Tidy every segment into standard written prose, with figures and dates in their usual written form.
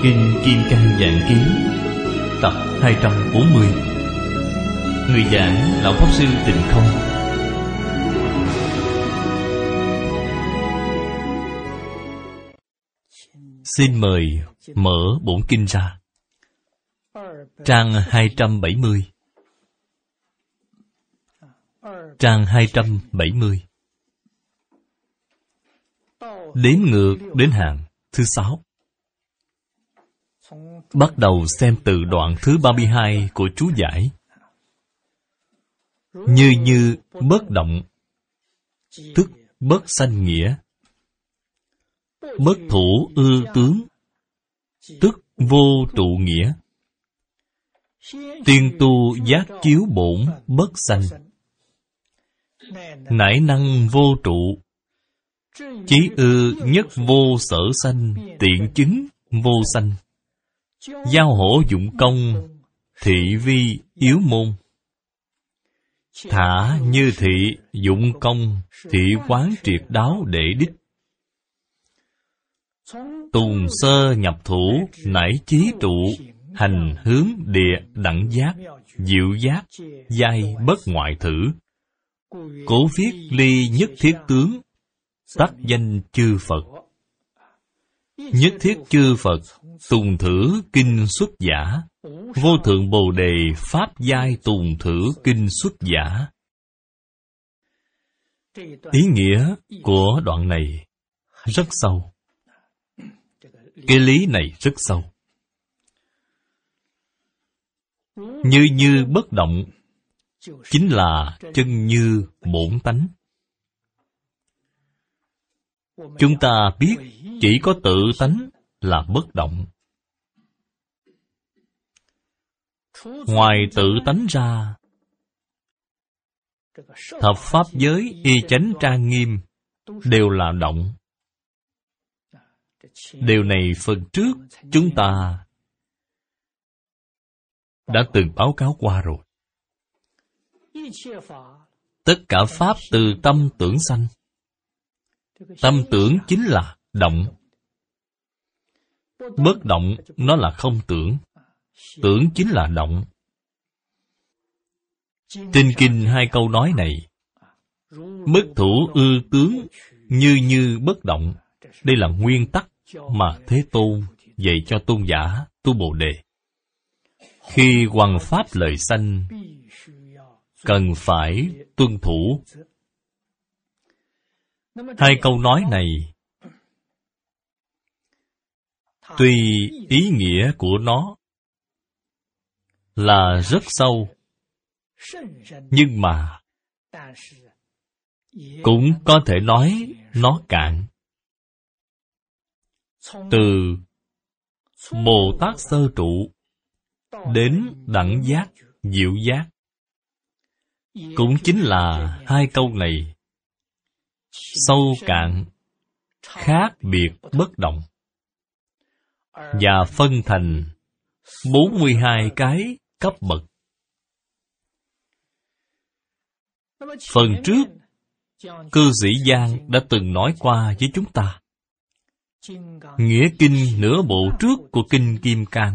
Kinh Kim Cang Vạn Ký tập 240. Người giảng Lão Pháp Sư Tịnh Không. Xin mời mở bổn kinh ra. Trang 270. Trang 270. Đếm ngược đến hàng thứ 6. Bắt đầu xem từ đoạn thứ 32 của chú giải. Như bất động, tức bất sanh nghĩa. Bất thủ ư tướng, tức vô trụ nghĩa. Tiên tu giác chiếu bổn bất sanh. Nải năng vô trụ, chí ư nhất vô sở sanh, tiện chứng vô sanh. Giao hổ dụng công, thị vi yếu môn. Thả như thị dụng công, thị quán triệt đáo để đích. Tùng sơ nhập thủ, nải chí trụ, hành hướng địa đẳng giác, diệu giác, giai bất ngoại thử. Cố viết ly nhất thiết tướng, tắc danh chư Phật. Nhất thiết chư Phật, tùng thử kinh xuất giả. Vô thượng Bồ Đề Pháp giai tùng thử kinh xuất giả. Ý nghĩa của đoạn này rất sâu. Cái lý này rất sâu. Như bất động chính là chân như bổn tánh. Chúng ta biết chỉ có tự tánh là bất động. Ngoài tự tánh ra, thập pháp giới y chánh trang nghiêm đều là động. Điều này phần trước chúng ta đã từng báo cáo qua rồi. Tất cả pháp từ tâm tưởng sanh. Tâm tưởng chính là động. Bất động nó là không tưởng. Tưởng chính là động. Trên kinh hai câu nói này, bất thủ ư tướng, như bất động. Đây là nguyên tắc mà Thế Tôn dạy cho tôn giả tu Bồ Đề. Khi hoằng pháp lời sanh, cần phải tuân thủ. Hai câu nói này, tuy ý nghĩa của nó là rất sâu, nhưng mà cũng có thể nói nó cạn. Từ Bồ Tát sơ trụ đến đẳng giác, diệu giác, cũng chính là hai câu này. Sâu cạn, khác biệt bất động, và phân thành 42 cái cấp bậc. Phần trước, cư sĩ Giang đã từng nói qua với chúng ta. Nghĩa kinh nửa bộ trước của Kinh Kim Cang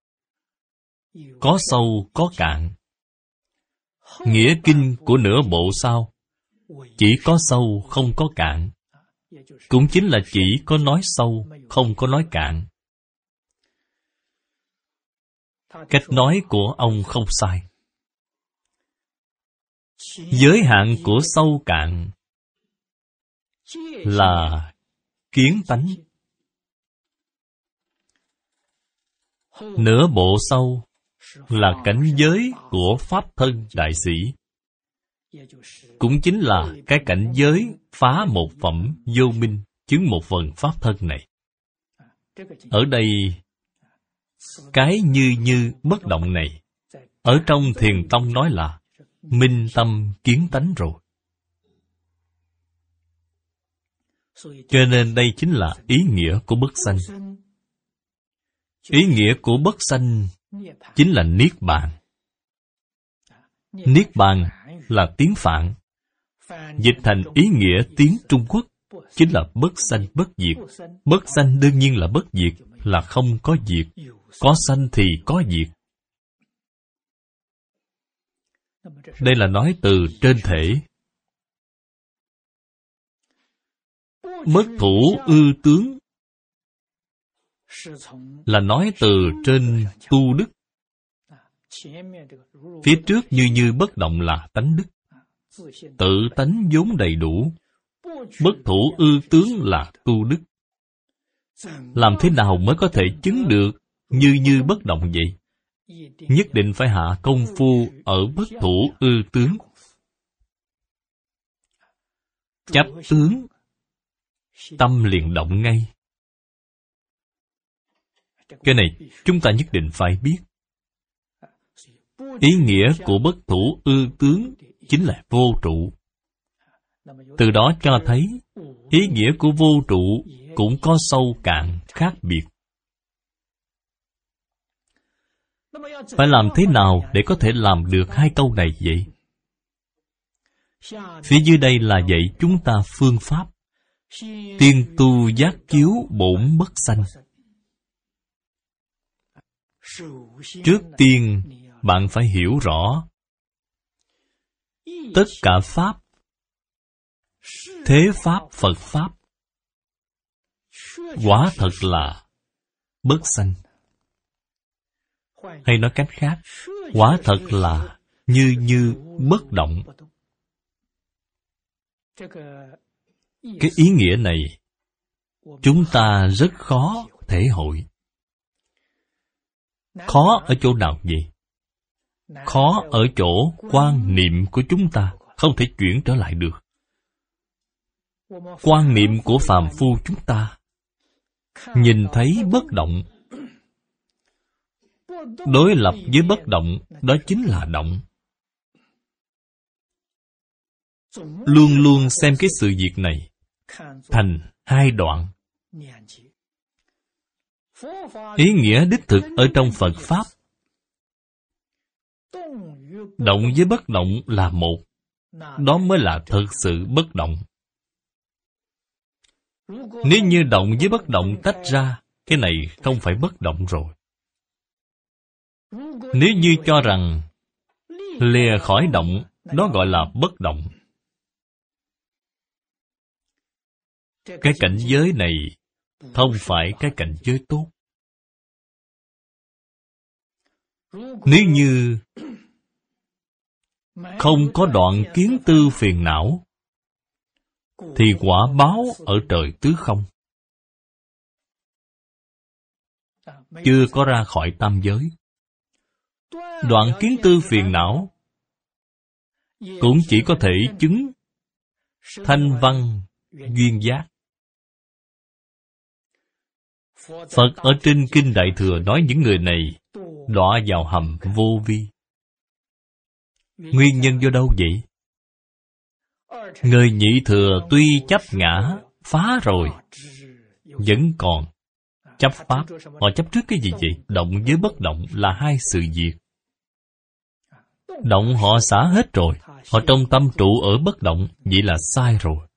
có sâu có cạn. Nghĩa kinh của nửa bộ sau chỉ có sâu không có cạn. Cũng chính là chỉ có nói sâu, không có nói cạn. Cách nói của ông không sai. Giới hạn của sâu cạn là kiến tánh. Nửa bộ sâu là cảnh giới của Pháp thân đại sĩ. Cũng chính là cái cảnh giới phá một phẩm vô minh, chứng một phần Pháp thân này. Ở đây, cái như bất động này, ở trong Thiền Tông nói là minh tâm kiến tánh rồi. Cho nên đây chính là ý nghĩa của bất sanh. Ý nghĩa của bất sanh chính là Niết Bàn. Niết Bàn là tiếng Phạn. Dịch thành ý nghĩa tiếng Trung Quốc chính là bất sanh bất diệt. Bất sanh đương nhiên là bất diệt, là không có diệt, có sanh thì có diệt. Đây là nói từ trên thể. Bất thủ ư tướng là nói từ trên tu đức. Phía trước như bất động là tánh đức, tự tánh vốn đầy đủ. Bất thủ ư tướng là tu đức. Làm thế nào mới có thể chứng được như bất động vậy? Nhất định phải hạ công phu ở bất thủ ư tướng. Chấp tướng, tâm liền động ngay. Cái này chúng ta nhất định phải biết. Ý nghĩa của bất thủ ư tướng chính là vô trụ. Từ đó cho thấy ý nghĩa của vô trụ cũng có sâu cạn khác biệt. Phải làm thế nào để có thể làm được hai câu này vậy? Phía dưới đây là dạy chúng ta phương pháp. Tiên tu giác chiếu bổn bất sanh. Trước tiên, bạn phải hiểu rõ tất cả Pháp, thế Pháp, Phật Pháp, quả thật là bất sanh. Hay nói cách khác, quả thật là như bất động. Cái ý nghĩa này, chúng ta rất khó thể hội. Khó ở chỗ nào vậy? Khó ở chỗ quan niệm của chúng ta không thể chuyển trở lại được. Quan niệm của phàm phu chúng ta nhìn thấy bất động, đối lập với bất động, đó chính là động. Luôn luôn xem cái sự việc này thành hai đoạn. Ý nghĩa đích thực ở trong Phật Pháp, động với bất động là một. Đó mới là thực sự bất động. Nếu như động với bất động tách ra, cái này không phải bất động rồi. Nếu như cho rằng lìa khỏi động, đó gọi là bất động. Cái cảnh giới này không phải cái cảnh giới tốt. Nếu như không có đoạn kiến tư phiền não, thì quả báo ở trời tứ không. Chưa có ra khỏi tam giới. Đoạn kiến tư phiền não cũng chỉ có thể chứng thanh văn duyên giác. Phật ở trên Kinh Đại Thừa nói những người này đọa vào hầm vô vi. Nguyên nhân do đâu vậy? Người nhị thừa tuy chấp ngã, phá rồi, vẫn còn chấp pháp. Họ chấp trước cái gì vậy? Động với bất động là hai sự việc. Động họ xả hết rồi, họ trong tâm trụ ở bất động, vậy là sai rồi.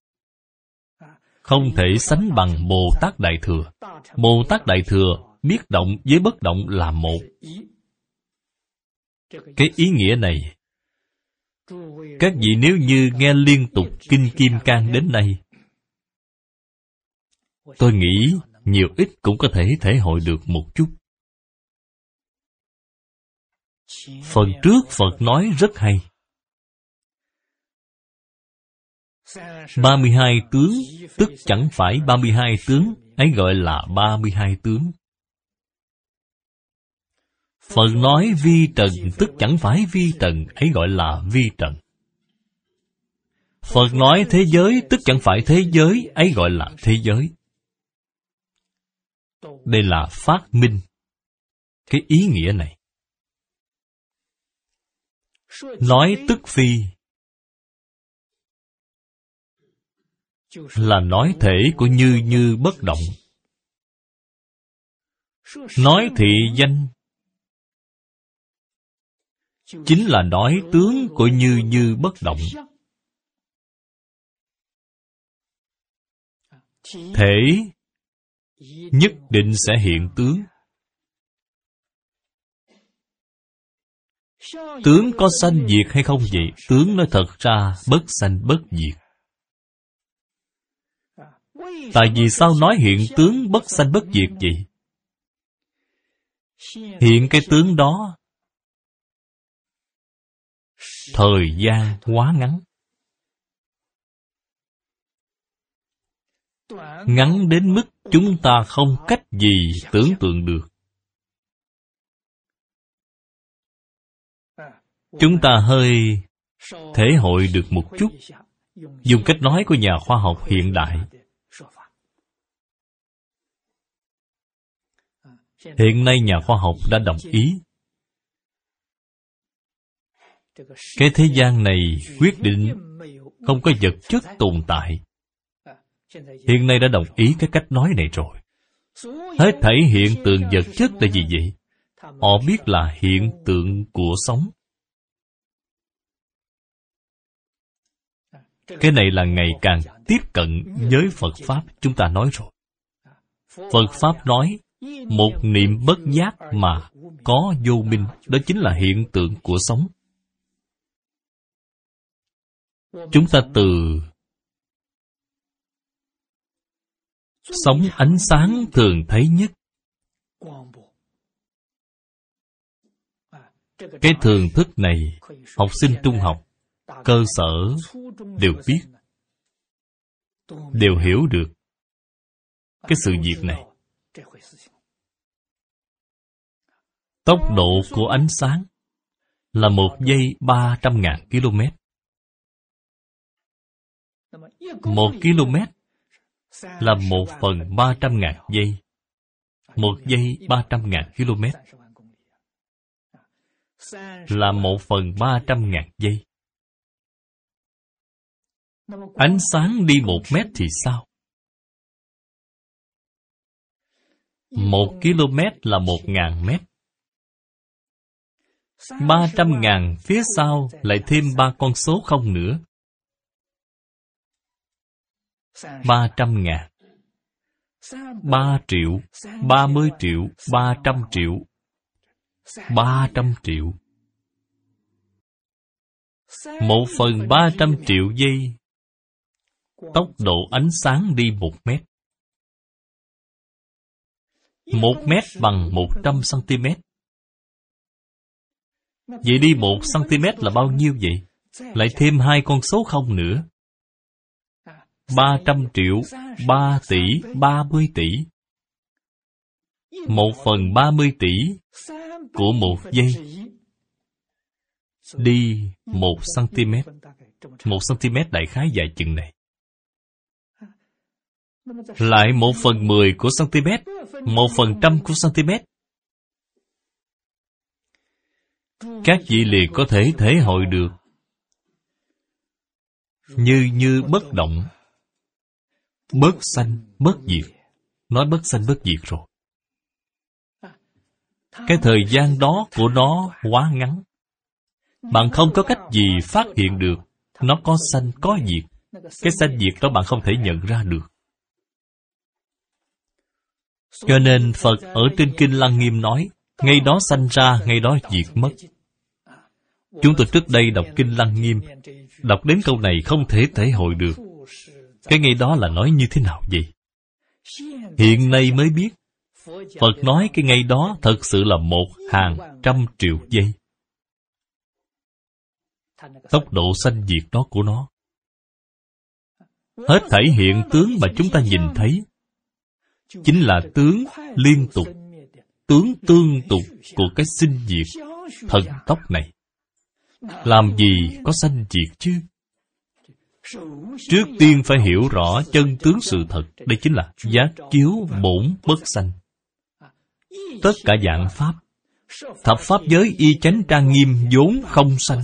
Không thể sánh bằng Bồ Tát Đại Thừa. Bồ Tát Đại Thừa biết động với bất động là một. Cái ý nghĩa này, các vị nếu như nghe liên tục Kinh Kim Cang đến nay, tôi nghĩ nhiều ít cũng có thể thể hội được một chút. Phần trước Phật nói rất hay. 32 tướng, tức chẳng phải 32 tướng, ấy gọi là 32 tướng. Phật nói vi trần, tức chẳng phải vi trần, ấy gọi là vi trần. Phật nói thế giới, tức chẳng phải thế giới, ấy gọi là thế giới. Đây là phát minh cái ý nghĩa này. Nói tức phi là nói thể của như bất động. Nói thị danh chính là nói tướng của như bất động. Thể nhất định sẽ hiện tướng. Tướng có sanh diệt hay không vậy? Tướng nói thật ra bất sanh bất diệt. Tại vì sao nói hiện tướng bất sanh bất diệt vậy? Hiện cái tướng đó thời gian quá ngắn, ngắn đến mức chúng ta không cách gì tưởng tượng được. Chúng ta hơi thể hội được một chút, dùng cách nói của nhà khoa học hiện đại. Hiện nay nhà khoa học đã đồng ý cái thế gian này quyết định không có vật chất tồn tại. Hiện nay đã đồng ý cái cách nói này rồi. Hết thảy hiện tượng vật chất là gì vậy? Họ biết là hiện tượng của sống. Cái này là ngày càng tiếp cận với Phật Pháp chúng ta nói rồi. Phật Pháp nói, một niệm bất giác mà có vô minh, đó chính là hiện tượng của sống. Chúng ta từ sóng ánh sáng thường thấy nhất, cái thường thức này, học sinh trung học, cơ sở đều biết, đều hiểu được cái sự việc này. Tốc độ của ánh sáng là 1 giây 300.000 km. 1 km là 1/300.000 giây. 1 giây 300.000 km là 1/300.000 giây. Ánh sáng đi 1 mét thì sao? 1 km là 1.000 mét. 300.000 phía sau lại thêm 3 con số không nữa. 300.000, 3 triệu, 30 triệu, 300 triệu, 300 triệu. 1/300 triệu giây. Tốc độ ánh sáng đi 1 mét. 1 mét bằng 100 cm. Vậy đi 1 cm là bao nhiêu vậy? Lại thêm 2 con số không nữa. 300 triệu, 3 tỷ, 30 tỷ. 1/30 tỷ của 1 giây. Đi 1 cm. 1 cm đại khái dài chừng này. Lại 1/10 của cm, 1% của cm. Các vị liền có thể thể hội được. Như bất động, bất sanh, bất diệt. Nói bất sanh bất diệt rồi. Cái thời gian đó của nó quá ngắn. Bạn không có cách gì phát hiện được nó có sanh có diệt. Cái sanh diệt đó bạn không thể nhận ra được. Cho nên Phật ở trên Kinh Lăng Nghiêm nói, ngay đó sanh ra, ngay đó diệt mất. Chúng tôi trước đây đọc Kinh Lăng Nghiêm, đọc đến câu này không thể thể hội được. Cái ngay đó là nói như thế nào vậy? Hiện nay mới biết, Phật nói cái ngay đó thật sự là 100 triệu giây. Tốc độ sanh diệt đó của nó. Hết thảy hiện tướng mà chúng ta nhìn thấy chính là tướng liên tục, tướng tương tục của cái sinh diệt thần tốc này. Làm gì có sanh diệt chứ? Trước tiên phải hiểu rõ chân tướng sự thật. Đây chính là giác chiếu bổn bất sanh. Tất cả dạng pháp, thập pháp giới y chánh trang nghiêm vốn không sanh.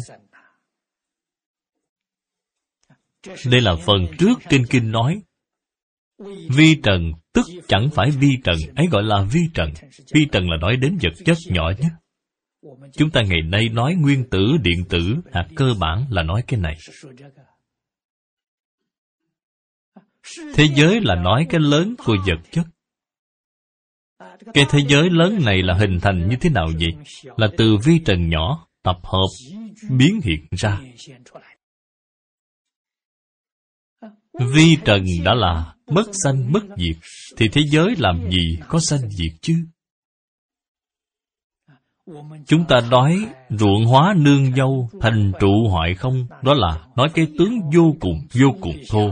Đây là phần trước trên kinh nói. Vi trần tức chẳng phải vi trần, ấy gọi là vi trần. Vi trần là nói đến vật chất nhỏ nhất. Chúng ta ngày nay nói nguyên tử, điện tử, hạt cơ bản là nói cái này. Thế giới là nói cái lớn của vật chất. Cái thế giới lớn này là hình thành như thế nào vậy? Là từ vi trần nhỏ tập hợp biến hiện ra. Vi trần đã là bất sanh bất diệt, thì thế giới làm gì có sanh diệt chứ? Chúng ta nói ruộng hóa nương dâu, thành trụ hoại không, đó là nói cái tướng vô cùng thô.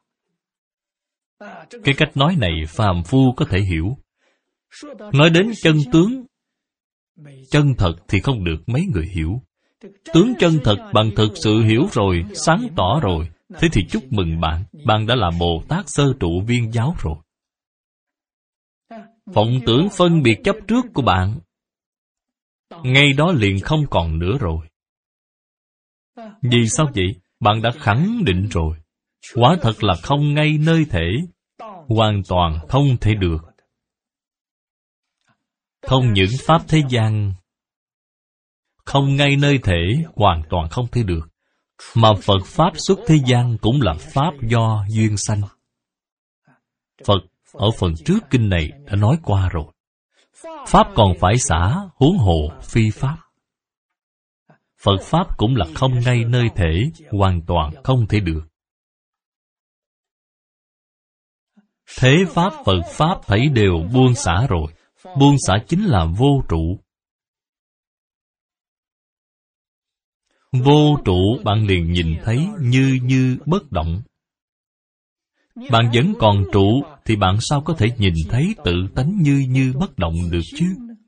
Cái cách nói này phàm phu có thể hiểu. Nói đến chân tướng, chân thật thì không được mấy người hiểu. Tướng chân thật bạn thực sự hiểu rồi, sáng tỏ rồi, thế thì chúc mừng bạn, bạn đã là Bồ Tát sơ trụ viên giáo rồi. Vọng tưởng phân biệt chấp trước của bạn, ngay đó liền không còn nữa rồi. Vì sao vậy? Bạn đã khẳng định rồi. Quả thật là không ngay nơi thể, hoàn toàn không thể được. Không những pháp thế gian không ngay nơi thể, hoàn toàn không thể được, mà Phật Pháp xuất thế gian cũng là Pháp do duyên sanh. Phật ở phần trước kinh này đã nói qua rồi. Pháp còn phải xả, huống hồ phi Pháp. Phật Pháp cũng là không ngay nơi thể, hoàn toàn không thể được. Thế Pháp, Phật Pháp thảy đều buông xả rồi. Buông xả chính là vô trụ. Vô trụ bạn liền nhìn thấy như bất động. Bạn vẫn còn trụ thì bạn sao có thể nhìn thấy tự tánh như bất động được chứ?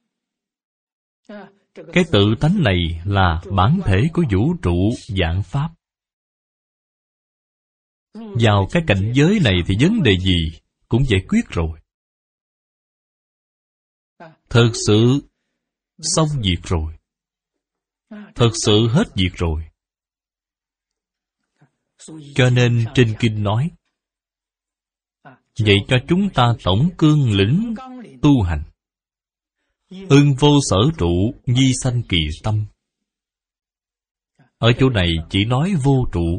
Cái tự tánh này là bản thể của vũ trụ vạn pháp. Vào cái cảnh giới này thì vấn đề gì cũng giải quyết rồi. Thực sự xong việc rồi. Thực sự hết việc rồi. Cho nên trên kinh nói, vậy cho chúng ta tổng cương lĩnh tu hành. Ưng vô sở trụ, nhi sanh kỳ tâm. Ở chỗ này chỉ nói vô trụ.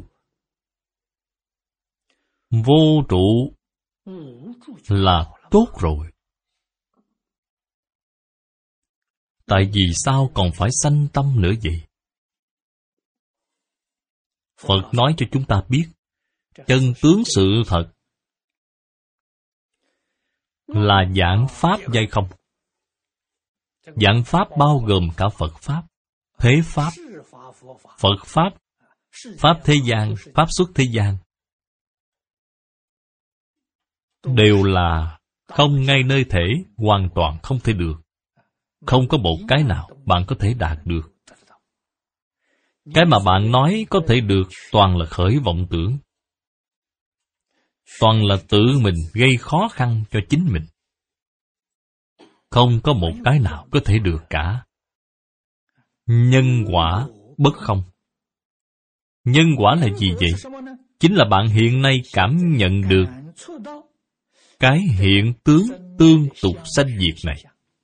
Vô trụ là tốt rồi. Tại vì sao còn phải sanh tâm nữa vậy? Phật nói cho chúng ta biết, chân tướng sự thật là vạn pháp giai không. Vạn pháp bao gồm cả Phật Pháp, thế Pháp, Phật Pháp, Pháp thế gian, Pháp xuất thế gian. Đều là không ngay nơi thể, hoàn toàn không thể được. Không có một cái nào bạn có thể đạt được. Cái mà bạn nói có thể được toàn là khởi vọng tưởng. Toàn là tự mình gây khó khăn cho chính mình. Không có một cái nào có thể được cả. Nhân quả bất không. Nhân quả là gì vậy? Chính là bạn hiện nay cảm nhận được cái hiện tướng tương tục sanh diệt này.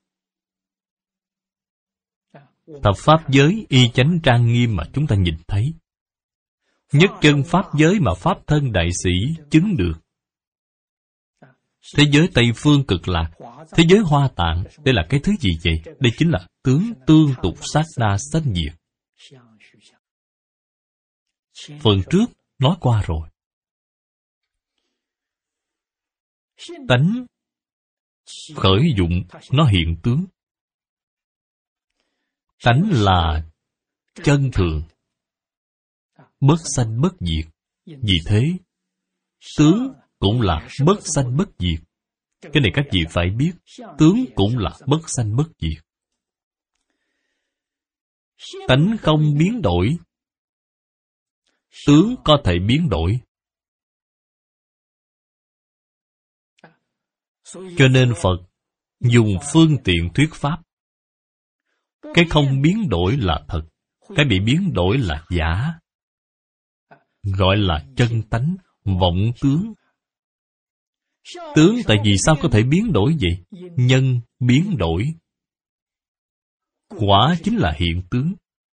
Thập pháp giới y chánh trang nghiêm mà chúng ta nhìn thấy. Nhất chân pháp giới mà Pháp thân đại sĩ chứng được. Thế giới Tây Phương Cực Lạc, thế giới Hoa Tạng, đây là cái thứ gì vậy? Đây chính là tướng tương tục sát na sanh diệt. Phần trước nói qua rồi. Tánh khởi dụng nó hiện tướng. Tánh là chân thường, bất sanh bất diệt. Vì thế, tướng cũng là bất sanh bất diệt. Cái này các vị phải biết, tướng cũng là bất sanh bất diệt. Tánh không biến đổi, tướng có thể biến đổi. Cho nên Phật dùng phương tiện thuyết pháp. Cái không biến đổi là thật, cái bị biến đổi là giả. Gọi là chân tánh, vọng tướng. Tướng tại vì sao có thể biến đổi vậy? Nhân biến đổi. Quả chính là hiện tướng.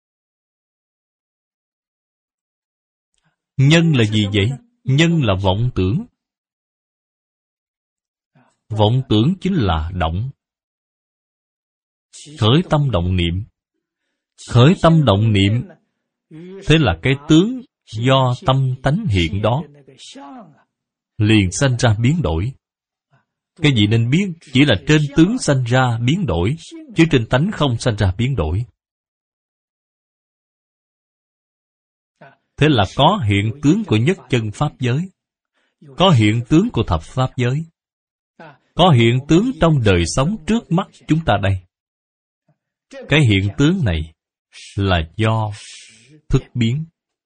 Nhân là gì vậy? Nhân là vọng tưởng. Vọng tưởng chính là động. Khởi tâm động niệm. Khởi tâm động niệm, thế là cái tướng do tâm tánh hiện đó liền sanh ra biến đổi. Cái gì nên biết? Chỉ là trên tướng sanh ra biến đổi, chứ trên tánh không sanh ra biến đổi. Thế là có hiện tướng của nhất chân pháp giới, có hiện tướng của thập pháp giới, có hiện tướng trong đời sống trước mắt chúng ta đây. Cái hiện tướng này là do thức biến.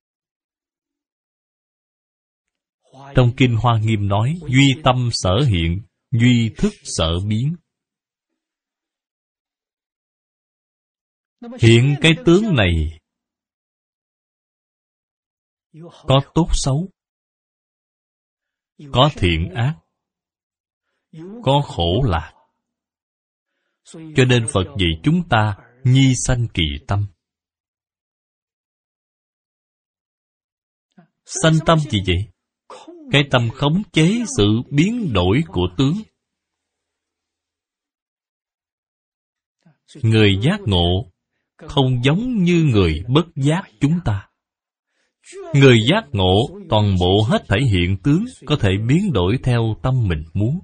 Trong Kinh Hoa Nghiêm nói, duy tâm sở hiện, duy thức sở biến. Hiện cái tướng này có tốt xấu, có thiện ác, có khổ lạc. Cho nên Phật dạy chúng ta nhi sanh kỳ tâm. Sanh tâm gì vậy? Cái tâm khống chế sự biến đổi của tướng. Người giác ngộ không giống như người bất giác chúng ta. Người giác ngộ toàn bộ hết thảy hiện tướng có thể biến đổi theo tâm mình muốn.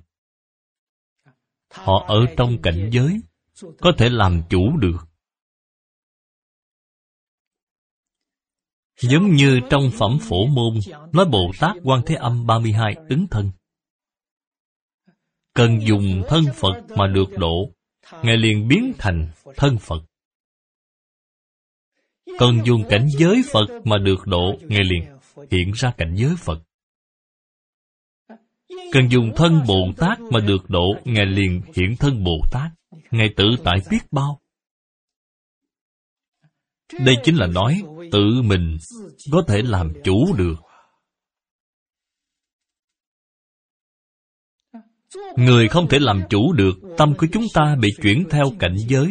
Họ ở trong cảnh giới có thể làm chủ được. Giống như trong Phẩm Phổ Môn nói Bồ Tát Quan Thế Âm 32 ứng thân. Cần dùng thân Phật mà được độ, Ngài liền biến thành thân Phật. Cần dùng cảnh giới Phật mà được độ, Ngài liền hiện ra cảnh giới Phật. Cần dùng thân Bồ Tát mà được độ, Ngài liền hiện thân Bồ Tát. Ngài tự tại biết bao. Đây chính là nói tự mình có thể làm chủ được. Người không thể làm chủ được, tâm của chúng ta bị chuyển theo cảnh giới.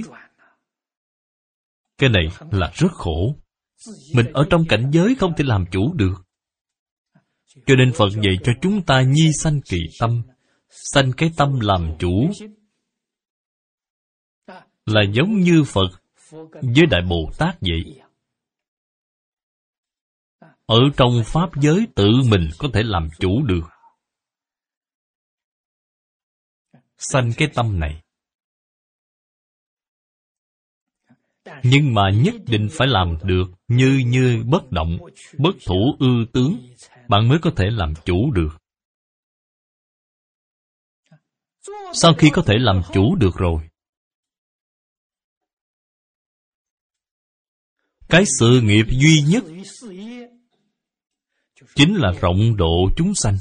Cái này là rất khổ. Mình ở trong cảnh giới không thể làm chủ được. Cho nên Phật dạy cho chúng ta nhi sanh kỳ tâm. Sanh cái tâm làm chủ là giống như Phật với Đại Bồ Tát vậy. Ở trong Pháp giới tự mình có thể làm chủ được. Sanh cái tâm này. Nhưng mà nhất định phải làm được như bất động, bất thủ ư tướng, bạn mới có thể làm chủ được. Sau khi có thể làm chủ được rồi, cái sự nghiệp duy nhất chính là rộng độ chúng sanh.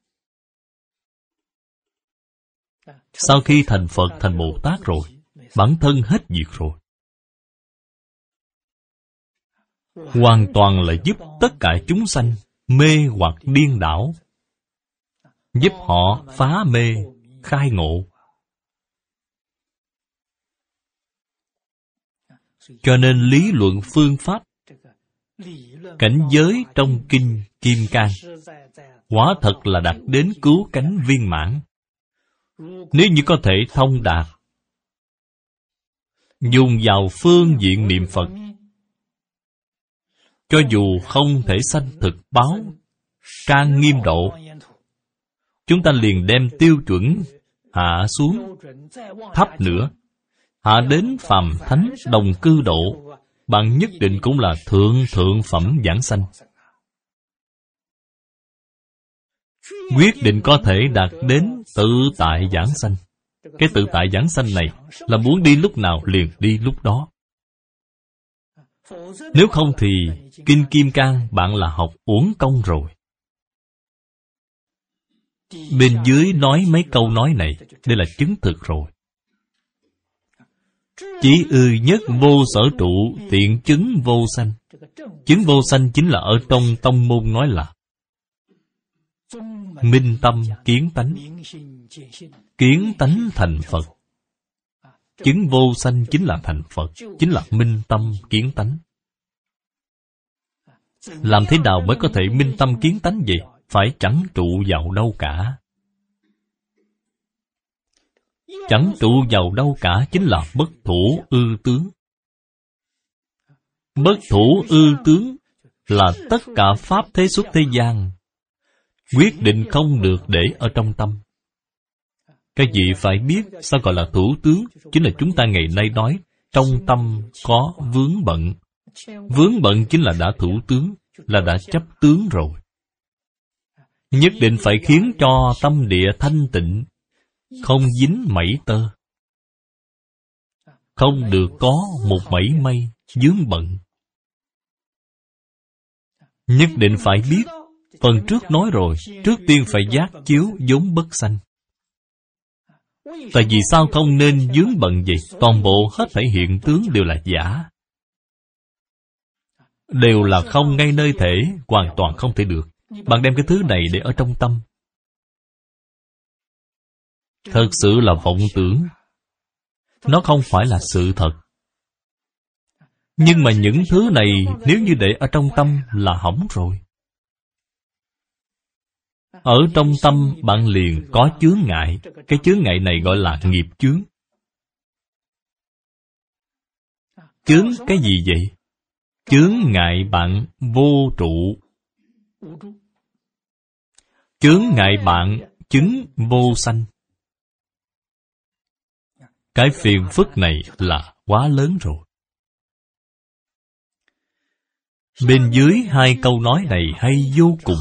Sau khi thành Phật, thành Bồ Tát rồi, bản thân hết việc rồi. Hoàn toàn là giúp tất cả chúng sanh mê hoặc điên đảo, giúp họ phá mê, khai ngộ. Cho nên lý luận phương pháp, cảnh giới trong Kinh Kim Cang quả thật là đạt đến cứu cánh viên mãn. Nếu như có thể thông đạt, dùng vào phương diện niệm Phật, cho dù không thể sanh thực báo, trang nghiêm độ, chúng ta liền đem tiêu chuẩn hạ xuống, thấp nữa, hạ đến phàm thánh đồng cư độ, bạn nhất định cũng là thượng phẩm giảng sanh. Quyết định có thể đạt đến tự tại giảng sanh. Cái tự tại giảng sanh này là muốn đi lúc nào liền đi lúc đó. Nếu không thì Kinh Kim Cang bạn là học uổng công rồi. Bên dưới nói mấy câu nói này, đây là chứng thực rồi. Chí ư nhất vô sở trụ, tiện chứng vô sanh. Chứng vô sanh chính là ở trong tông môn nói là minh tâm kiến tánh. Kiến tánh thành Phật. Chứng vô sanh chính là thành Phật, chính là minh tâm kiến tánh. Làm thế nào mới có thể minh tâm kiến tánh vậy? Phải chẳng trụ vào đâu cả. chẳng trụ vào đâu cả, chính là bất thủ ư tướng. Bất thủ ư tướng là tất cả pháp thế xuất thế gian quyết định không được để ở trong tâm. Các vị phải biết sao gọi là thủ tướng. Chính là chúng ta ngày nay nói trong tâm có vướng bận. Vướng bận chính là đã thủ tướng, là đã chấp tướng rồi. Nhất định phải khiến cho tâm địa thanh tịnh, không dính mảy tơ, không được có một mảy may vướng bận. Nhất định phải biết. Phần trước nói rồi, trước tiên phải giác chiếu vốn bất sanh. Tại vì sao không nên vướng bận vậy? Toàn bộ hết thảy hiện tướng đều là giả, đều là không ngay nơi thể, hoàn toàn không thể được. Bạn đem cái thứ này để ở trong tâm, thật sự là vọng tưởng. Nó không phải là sự thật. Nhưng mà những thứ này nếu như để ở trong tâm là hỏng rồi. Ở trong tâm bạn liền có chướng ngại. Cái chướng ngại này gọi là nghiệp chướng. Chướng cái gì vậy? Chướng ngại bạn vô trụ. Chướng ngại bạn chứng vô sanh. Cái phiền phức này là quá lớn rồi. Bên dưới hai câu nói này hay vô cùng.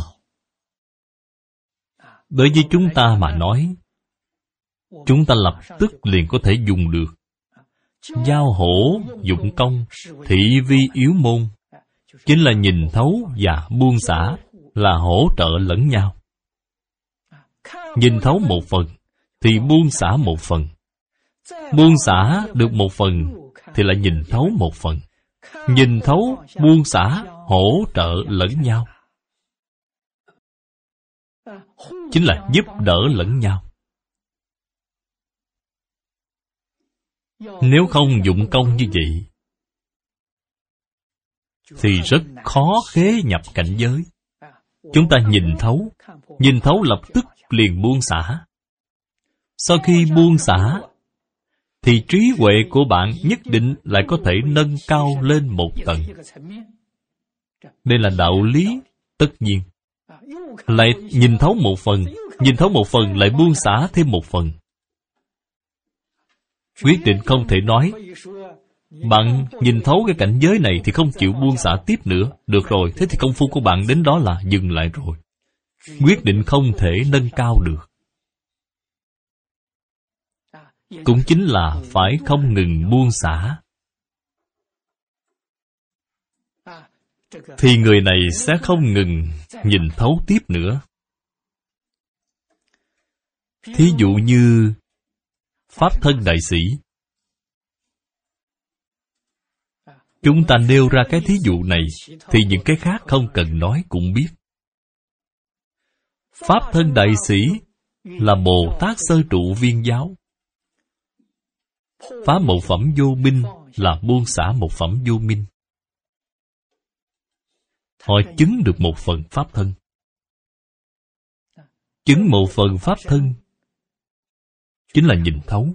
Đối với chúng ta mà nói, chúng ta lập tức liền có thể dùng được. Giao hổ dụng công, thị vi yếu môn, chính là nhìn thấu và buông xả, là hỗ trợ lẫn nhau. Nhìn thấu một phần thì buông xả một phần. Buông xả được một phần thì lại nhìn thấu một phần. Nhìn thấu, buông xả, hỗ trợ lẫn nhau, chính là giúp đỡ lẫn nhau. Nếu không dụng công như vậy thì rất khó khế nhập cảnh giới. Chúng ta nhìn thấu lập tức liền buông xả. Sau khi buông xả thì trí huệ của bạn nhất định lại có thể nâng cao lên một tầng. Đây là đạo lý tất nhiên. Lại nhìn thấu một phần lại buông xả thêm một phần. Quyết định không thể nói bạn nhìn thấu cái cảnh giới này thì không chịu buông xả tiếp nữa. Được rồi, thế thì công phu của bạn đến đó là dừng lại rồi. Quyết định không thể nâng cao được. Cũng chính là phải không ngừng buông xả, thì người này sẽ không ngừng nhìn thấu tiếp nữa. Thí dụ như Pháp Thân Đại Sĩ, chúng ta nêu ra cái thí dụ này thì những cái khác không cần nói cũng biết. Pháp Thân Đại Sĩ là Bồ Tát sơ trụ viên giáo. Phá một phẩm vô minh là buông xả một phẩm vô minh. Họ chứng được một phần Pháp Thân. Chứng một phần Pháp Thân chính là nhìn thấu.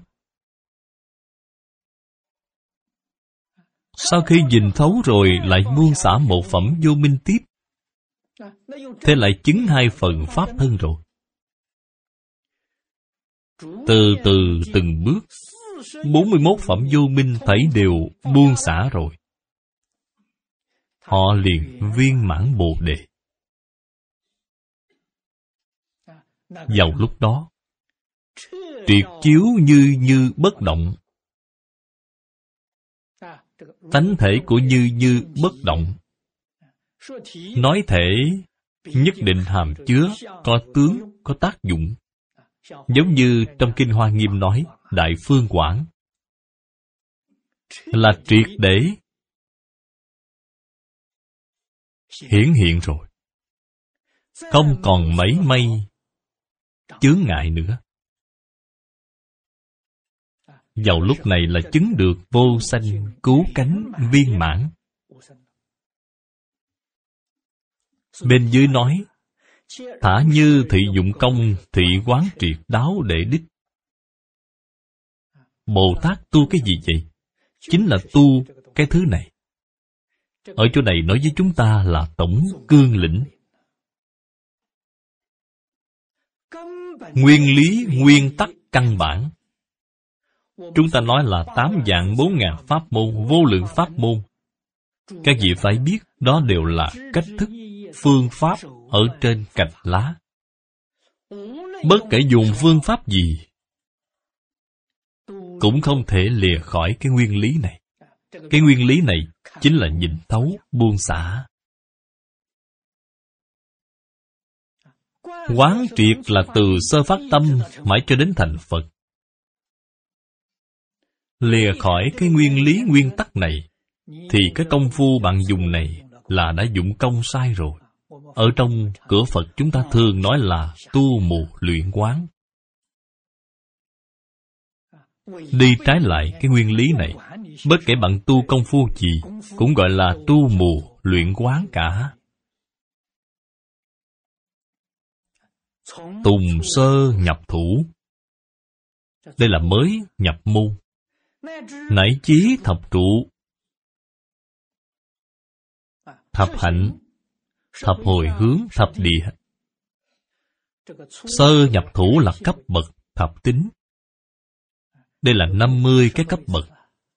Sau khi nhìn thấu rồi lại buông xả một phẩm vô minh tiếp, thế lại chứng hai phần Pháp Thân rồi. Từ từ từng bước, 41 phẩm vô minh thảy đều buông xả rồi. Họ liền viên mãn Bồ Đề. Vào lúc đó, triệt chiếu như bất động. Tánh thể của như bất động. Nói thể nhất định hàm chứa, có tướng, có tác dụng. Giống như trong Kinh Hoa Nghiêm nói, Đại Phương Quảng là triệt để hiển hiện rồi, không còn mảy may chướng ngại nữa. Vào lúc này là chứng được vô sanh cứu cánh viên mãn. Bên dưới nói, thả như thị dụng công, thị quán triệt đáo để đích. Bồ Tát tu cái gì vậy? Chính là tu cái thứ này. Ở chỗ này nói với chúng ta là tổng cương lĩnh. Nguyên lý, nguyên tắc căn bản. Chúng ta nói là 8.400.000 pháp môn, vô lượng pháp môn. Các vị phải biết, đó đều là cách thức, phương pháp ở trên cành lá. Bất kể dùng phương pháp gì, cũng không thể lìa khỏi cái nguyên lý này. Cái nguyên lý này chính là nhìn thấu, buông xả. Quán triệt là từ sơ phát tâm mãi cho đến thành Phật. Lìa khỏi cái nguyên lý nguyên tắc này, thì cái công phu bạn dùng này là đã dụng công sai rồi. Ở trong cửa Phật chúng ta thường nói là tu mù luyện quán. Đi trái lại cái nguyên lý này, bất kể bạn tu công phu gì, cũng gọi là tu mù luyện quán cả. Tùng sơ nhập thủ. Đây là mới nhập môn. Nảy chí thập trụ, thập hạnh, thập hồi hướng, thập địa. Sơ nhập thủ là cấp bậc thập tính. Đây là 50 cái cấp bậc.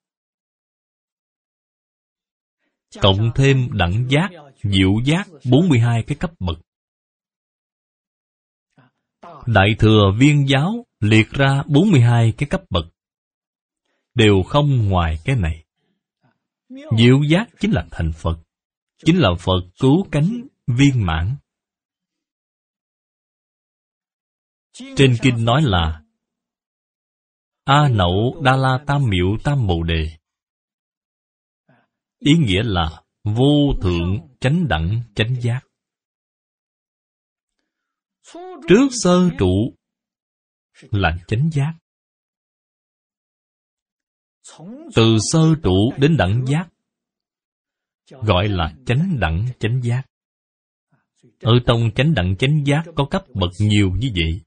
Cộng thêm đẳng giác, diệu giác, 42 cái cấp bậc. Đại thừa viên giáo liệt ra 42 cái cấp bậc. Đều không ngoài cái này. Diệu giác chính là thành Phật. Chính là Phật cứu cánh viên mãn. Trên kinh nói là A Nậu Đa La Tam Miệu Tam Bồ Đề. Ý nghĩa là vô thượng chánh đẳng chánh giác. Trước sơ trụ là chánh giác. Từ sơ trụ đến đẳng giác gọi là chánh đẳng chánh giác. Ở trong chánh đẳng chánh giác có cấp bậc nhiều như vậy.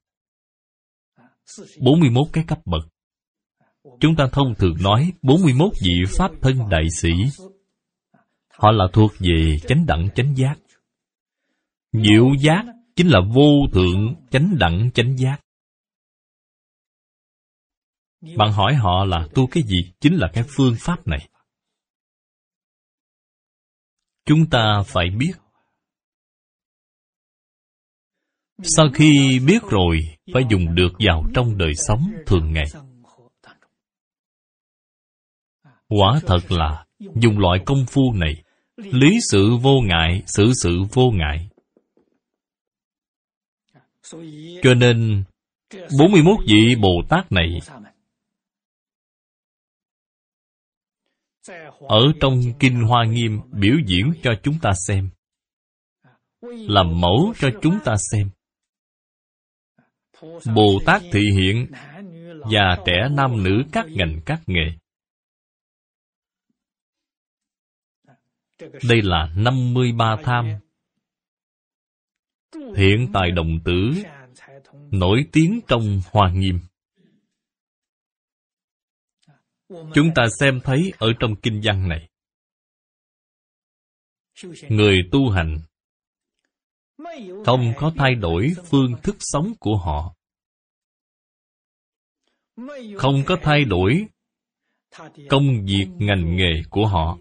41 cái cấp bậc. Chúng ta thông thường nói 41 vị Pháp thân đại sĩ. Họ là thuộc về chánh đẳng chánh giác. Diệu giác chính là vô thượng chánh đẳng chánh giác. Bạn hỏi họ là tu cái gì? Chính là cái phương pháp này. Chúng ta phải biết. Sau khi biết rồi, phải dùng được vào trong đời sống thường ngày. Quả thật là dùng loại công phu này, lý sự vô ngại, xử sự vô ngại. Cho nên 41 vị Bồ Tát này ở trong Kinh Hoa Nghiêm biểu diễn cho chúng ta xem, làm mẫu cho chúng ta xem. Bồ Tát thị hiện già trẻ nam nữ các ngành các nghề. Đây là 53 tham. Hiện tại đồng tử nổi tiếng trong Hoa Nghiêm. Chúng ta xem thấy ở trong kinh văn này, người tu hành không có thay đổi phương thức sống của họ, không có thay đổi công việc ngành nghề của họ,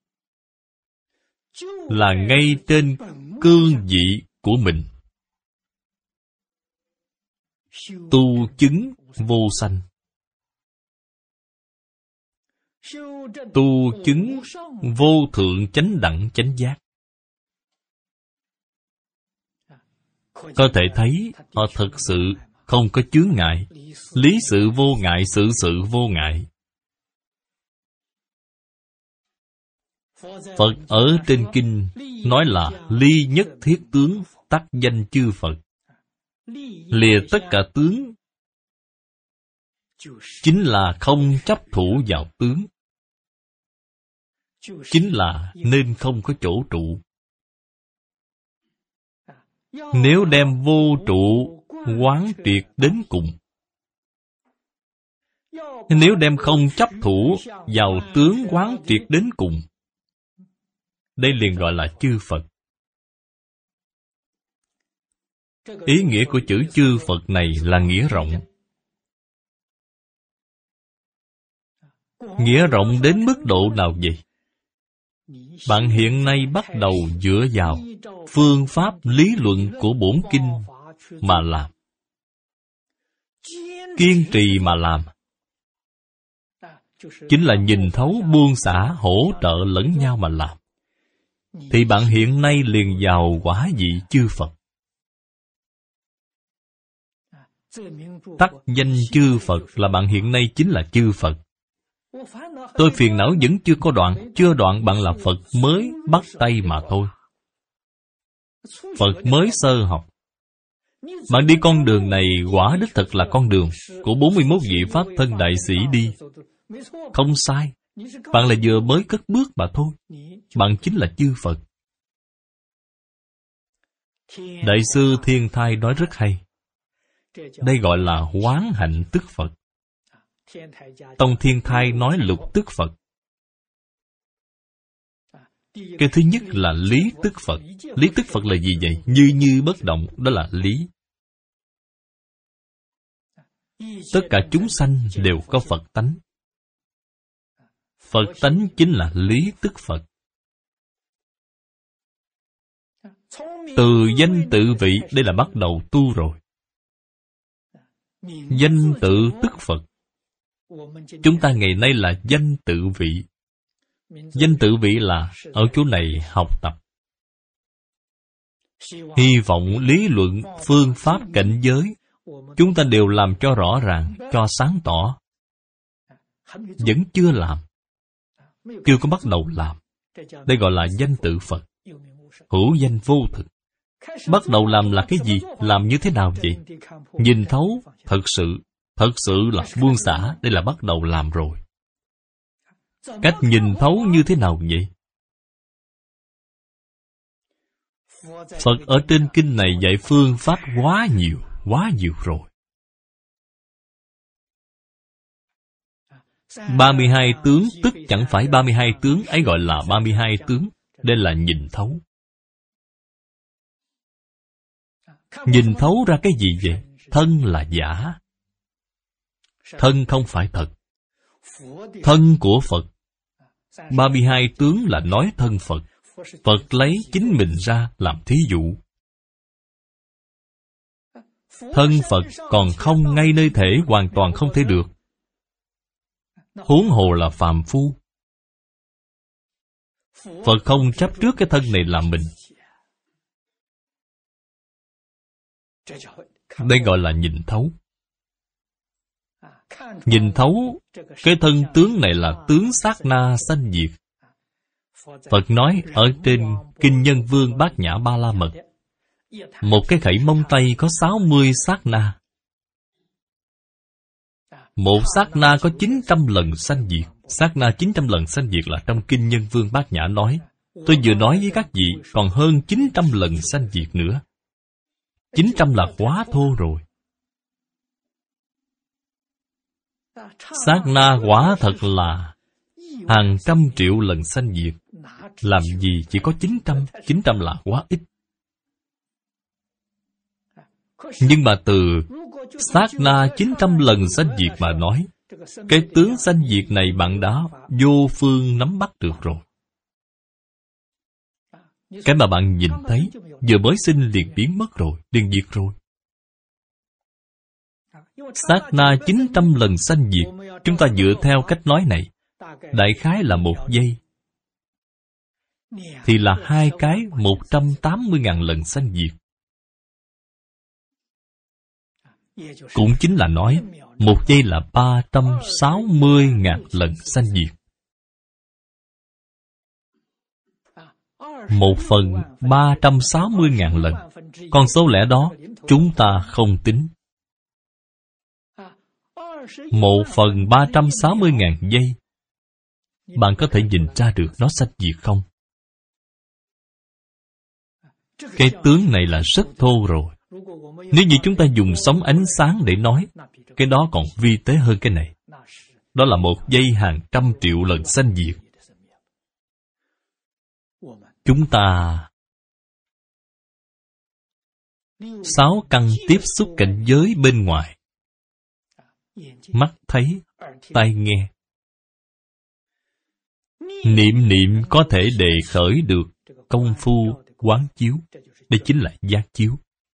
là ngay trên cương vị của mình tu chứng vô sanh, tu chứng vô thượng chánh đẳng chánh giác. Có thể thấy họ thật sự không có chướng ngại, lý sự vô ngại, xử sự vô ngại. Phật ở trên kinh nói là ly nhất thiết tướng tắc danh chư Phật. Lìa tất cả tướng chính là không chấp thủ vào tướng, chính là nên không có chỗ trụ. Nếu đem vô trụ quán triệt đến cùng, Nếu đem không chấp thủ vào tướng quán triệt đến cùng, đây liền gọi là chư Phật. Ý nghĩa của chữ chư Phật này là nghĩa rộng. Nghĩa rộng đến mức độ nào vậy? Bạn hiện nay bắt đầu dựa vào phương pháp lý luận của bổn kinh mà làm, kiên trì mà làm, chính là nhìn thấu buông xả, hỗ trợ lẫn nhau mà làm, thì bạn hiện nay liền vào quả vị chư Phật. Tắc danh chư Phật là bạn hiện nay chính là chư Phật. Tôi phiền não vẫn chưa có đoạn, chưa đoạn bạn là Phật mới bắt tay mà thôi. Phật mới sơ học. Bạn đi con đường này quả đích thực là con đường của 41 vị Pháp thân đại sĩ đi. Không sai. Bạn là vừa mới cất bước mà thôi. Bạn chính là chư Phật. Đại sư Thiên Thai nói rất hay. Đây gọi là hoán hạnh tức Phật. Tông Thiên Thai nói lục tức Phật. Cái thứ nhất là lý tức Phật. Lý tức Phật là gì vậy? Như bất động, đó là lý. Tất cả chúng sanh đều có Phật tánh. Phật tánh chính là lý tức Phật. Từ danh tự vị, đây là bắt đầu tu rồi. Danh tự tức Phật. Chúng ta ngày nay là danh tự vị. Danh tự vị là ở chỗ này học tập. Hy vọng lý luận, phương pháp, cảnh giới chúng ta đều làm cho rõ ràng, cho sáng tỏ. Vẫn chưa làm, chưa có bắt đầu làm. Đây gọi là danh tự Phật. Hữu danh vô thực. Bắt đầu làm là cái gì? Làm như thế nào vậy? Nhìn thấu, thật sự là buông xả. Đây là bắt đầu làm rồi. Cách nhìn thấu như thế nào vậy? Phật ở trên kinh này dạy phương pháp quá nhiều rồi. 32 tướng tức chẳng phải 32 tướng, ấy gọi là 32 tướng. Đây là nhìn thấu. Nhìn thấu ra cái gì vậy? Thân là giả. Thân không phải thật. Thân của Phật. 32 tướng là nói thân Phật. Phật lấy chính mình ra làm thí dụ. Thân Phật còn không ngay nơi thể, hoàn toàn không thể được. Huống hồ là phàm phu. Phật không chấp trước cái thân này làm mình. Đây gọi là nhìn thấu. Nhìn thấu cái thân tướng này là tướng sát na sanh diệt. Phật nói ở trên Kinh Nhân Vương Bát Nhã Ba La Mật, một cái khẩy mông tay có 60 sát na. Một sát na có 900 lần sanh diệt. Sát na 900 lần sanh diệt là trong Kinh Nhân Vương Bát Nhã nói. Tôi vừa nói với các vị còn hơn 900 lần sanh diệt nữa. 900 là quá thô rồi. Sát na quả thật là hàng trăm triệu lần sanh diệt. Làm gì chỉ có 900? 900 là quá ít. Nhưng mà từ sát na 900 lần sanh diệt mà nói, cái tướng sanh diệt này bạn đã vô phương nắm bắt được rồi. Cái mà bạn nhìn thấy vừa mới sinh liền biến mất rồi, liền diệt rồi. Sát na 900 lần sanh diệt, chúng ta dựa theo cách nói này, đại khái là 1 giây, thì là 2 cái 180.000 lần sanh diệt. Cũng chính là nói 1 giây là 360.000 lần sanh diệt. 1/360.000 lần. Con số lẻ đó chúng ta không tính. 1/360.000 giây. Bạn có thể nhìn ra được nó sanh diệt không? Cái tướng này là rất thô rồi. Nếu như chúng ta dùng sóng ánh sáng để nói, cái đó còn vi tế hơn cái này. Đó là một giây hàng trăm triệu lần sanh diệt. Chúng ta 6 căn tiếp xúc cảnh giới bên ngoài: mắt thấy, tai nghe. Niệm niệm có thể đề khởi được công phu quán chiếu. Đây chính là giác chiếu.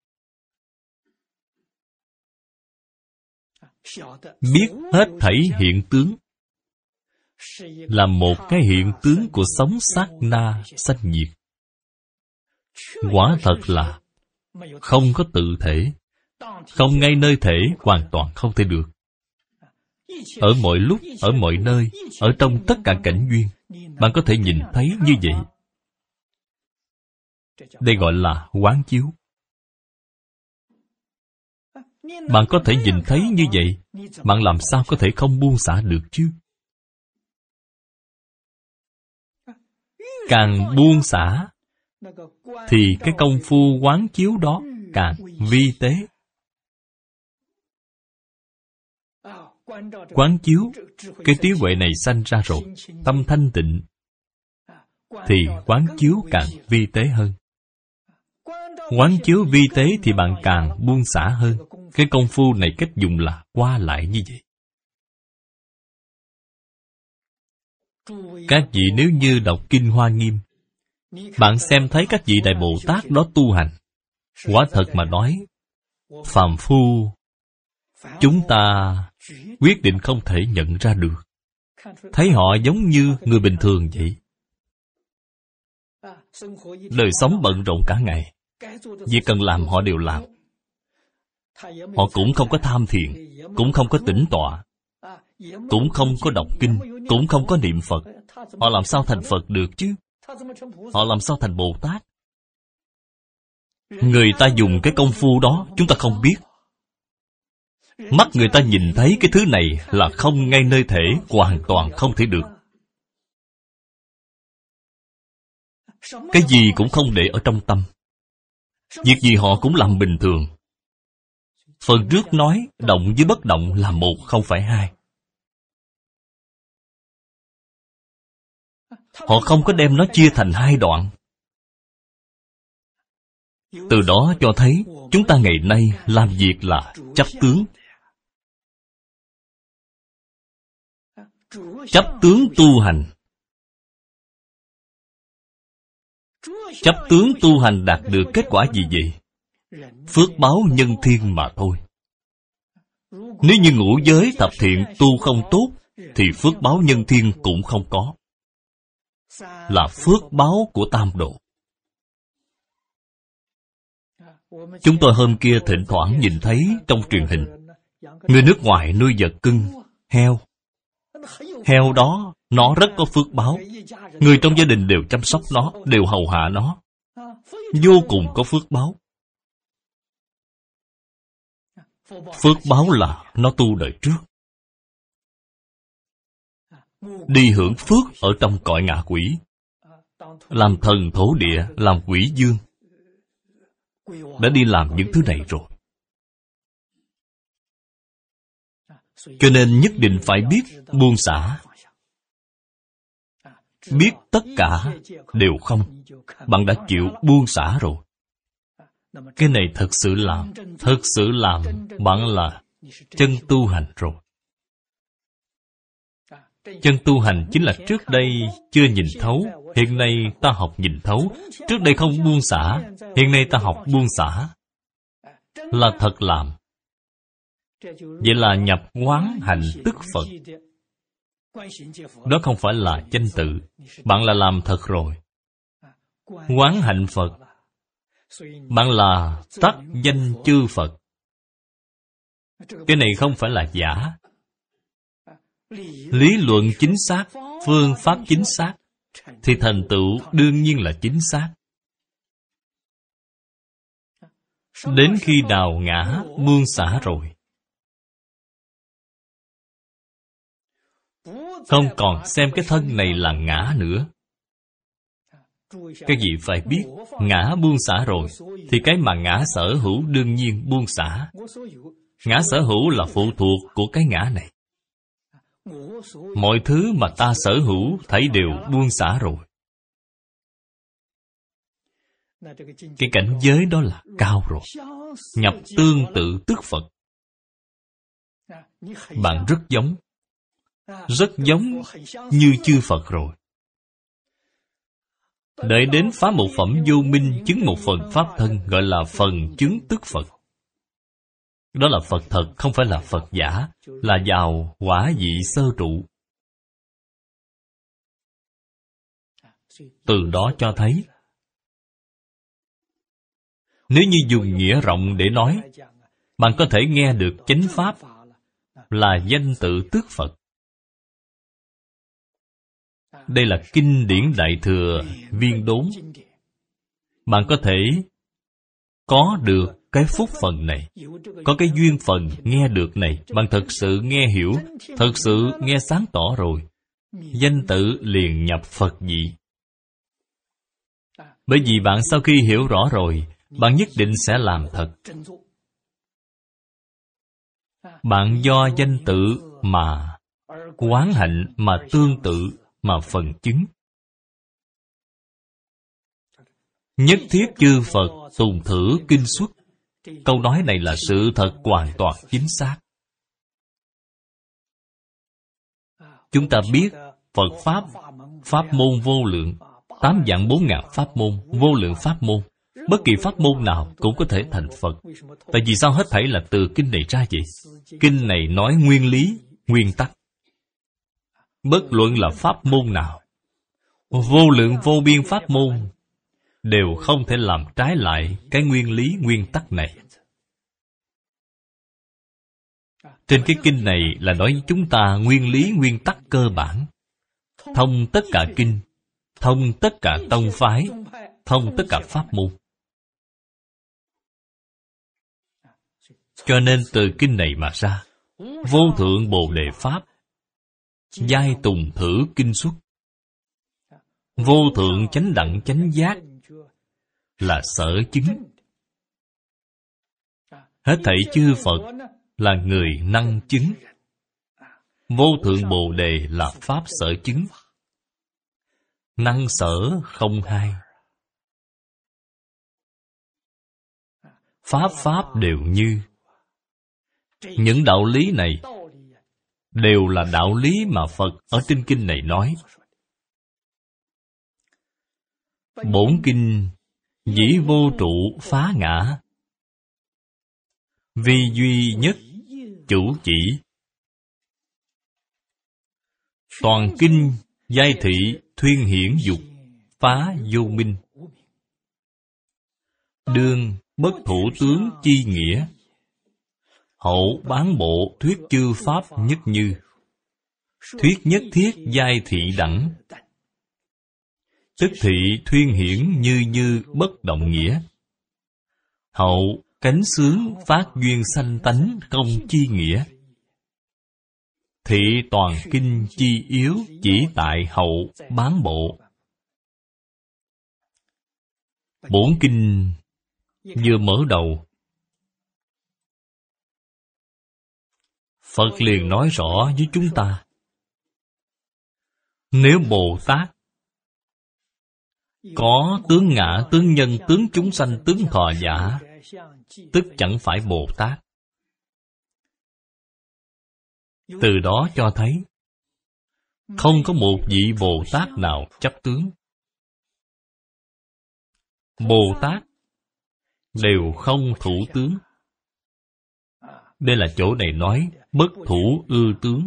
Biết hết thảy hiện tướng là một cái hiện tướng của sống sát na sanh diệt. Quả thật là không có tự thể, không ngay nơi thể, hoàn toàn không thể được. Ở mọi lúc, ở mọi nơi, ở trong tất cả cảnh duyên, bạn có thể nhìn thấy như vậy. Đây gọi là quán chiếu. Bạn có thể nhìn thấy như vậy, bạn làm sao có thể không buông xả được chứ? Càng buông xả thì cái công phu quán chiếu đó càng vi tế. Quán chiếu, cái trí huệ này sanh ra rồi, tâm thanh tịnh, thì quán chiếu càng vi tế hơn. Quán chiếu vi tế thì bạn càng buông xả hơn. Cái công phu này cách dùng là qua lại như vậy. Các vị nếu như đọc Kinh Hoa Nghiêm, bạn xem thấy các vị Đại Bồ Tát đó tu hành, quả thật mà nói, phàm phu chúng ta quyết định không thể nhận ra được. Thấy họ giống như người bình thường vậy. Đời sống bận rộn cả ngày, việc cần làm họ đều làm. Họ cũng không có tham thiền, cũng không có tĩnh tọa, cũng không có đọc kinh, cũng không có niệm Phật. Họ làm sao thành Phật được chứ? Họ làm sao thành Bồ Tát? Người ta dùng cái công phu đó, chúng ta không biết. Mắt người ta nhìn thấy cái thứ này là không ngay nơi thể, hoàn toàn không thể được. Cái gì cũng không để ở trong tâm. Việc gì họ cũng làm bình thường. Phần trước nói, động với bất động là một, không phải hai. Họ không có đem nó chia thành hai đoạn. Từ đó cho thấy, chúng ta ngày nay làm việc là chấp tướng. Chấp tướng tu hành. Chấp tướng tu hành đạt được kết quả gì vậy? Phước báo nhân thiên mà thôi. Nếu như ngũ giới thập thiện tu không tốt, thì phước báo nhân thiên cũng không có. Là phước báo của tam độ. Chúng tôi hôm kia thỉnh thoảng nhìn thấy trong truyền hình, người nước ngoài nuôi vật cưng, heo. Heo đó, nó rất có phước báo. Người trong gia đình đều chăm sóc nó, đều hầu hạ nó. Vô cùng có phước báo. Phước báo là nó tu đời trước, đi hưởng phước ở trong cõi ngạ quỷ, làm thần thổ địa, làm quỷ dương, đã đi làm những thứ này rồi. Cho nên nhất định phải biết buông xả. Biết tất cả đều không, bạn đã chịu buông xả rồi. Cái này thật sự làm bạn là chân tu hành rồi. Chân tu hành chính là trước đây chưa nhìn thấu, hiện nay ta học nhìn thấu. Trước đây không buông xả, hiện nay ta học buông xả. Là thật làm. Vậy là nhập quán hạnh tức Phật. Đó không phải là danh tự, bạn là làm thật rồi. Quán hạnh Phật, bạn là tắc danh chư Phật. Cái này không phải là giả. Lý luận chính xác, phương pháp chính xác, thì thành tựu đương nhiên là chính xác. Đến khi nào ngã buông xả rồi, không còn xem cái thân này là ngã nữa. Cái gì phải biết, ngã buông xả rồi, thì cái mà ngã sở hữu đương nhiên buông xả. Ngã sở hữu là phụ thuộc của cái ngã này. Mọi thứ mà ta sở hữu thảy đều buông xả rồi. Cái cảnh giới đó là cao rồi. Nhập tương tự tức Phật. Bạn rất giống như chư Phật rồi. Đợi đến phá một phẩm vô minh, chứng một phần pháp thân, gọi là phần chứng tức Phật. Đó là Phật thật, không phải là Phật giả, là vào quả vị sơ trụ. Từ đó cho thấy, nếu như dùng nghĩa rộng để nói, bạn có thể nghe được chánh pháp là danh tự tức Phật. Đây là kinh điển Đại Thừa Viên Đốn. Bạn có thể có được cái phúc phần này, có cái duyên phần nghe được này, bạn thật sự nghe hiểu, thật sự nghe sáng tỏ rồi, danh tự liền nhập Phật vị. Bởi vì bạn sau khi hiểu rõ rồi, bạn nhất định sẽ làm thật. Bạn do danh tự mà quán hạnh, mà tương tự, mà phần chứng. Nhất thiết chư Phật tùng thử kinh xuất. Câu nói này là sự thật hoàn toàn chính xác. Chúng ta biết Phật Pháp, Pháp môn vô lượng, 8 vạn 4 ngàn pháp môn, vô lượng pháp môn. Bất kỳ pháp môn nào cũng có thể thành Phật. Tại vì sao hết thảy là từ kinh này ra vậy? Kinh này nói nguyên lý, nguyên tắc. Bất luận là pháp môn nào, vô lượng vô biên pháp môn đều không thể làm trái lại cái nguyên lý, nguyên tắc này. Trên cái kinh này là nói với chúng ta nguyên lý, nguyên tắc cơ bản. Thông tất cả kinh, thông tất cả tông phái, thông tất cả pháp môn. Cho nên từ kinh này mà ra, vô thượng Bồ Đề Pháp, giai tùng thử kinh xuất. Vô thượng chánh đẳng chánh giác là sở chứng. Hết thảy chư Phật là người năng chứng. Vô thượng Bồ Đề là pháp sở chứng. Năng sở không hai. Pháp pháp đều như. Những đạo lý này đều là đạo lý mà Phật ở trên kinh này nói. Bổn kinh dĩ vô trụ phá ngã, vi duy nhất chủ chỉ. Toàn kinh giai thị thuyên hiển dục, phá vô minh. Đương bất thủ tướng chi nghĩa, hậu bán bộ thuyết chư pháp nhất như. Thuyết nhất thiết giai thị đẳng, tức thị thuyên hiển như như bất động nghĩa. Hậu cánh xướng phát duyên sanh tánh không chi nghĩa. Thị toàn kinh chi yếu chỉ tại hậu bán bộ. Bổn kinh vừa mở đầu, Phật liền nói rõ với chúng ta, nếu Bồ Tát có tướng ngã, tướng nhân, tướng chúng sanh, tướng thọ giả, tức chẳng phải Bồ Tát. Từ đó cho thấy, không có một vị Bồ Tát nào chấp tướng. Bồ Tát đều không thủ tướng. Đây là chỗ này nói bất thủ ư tướng.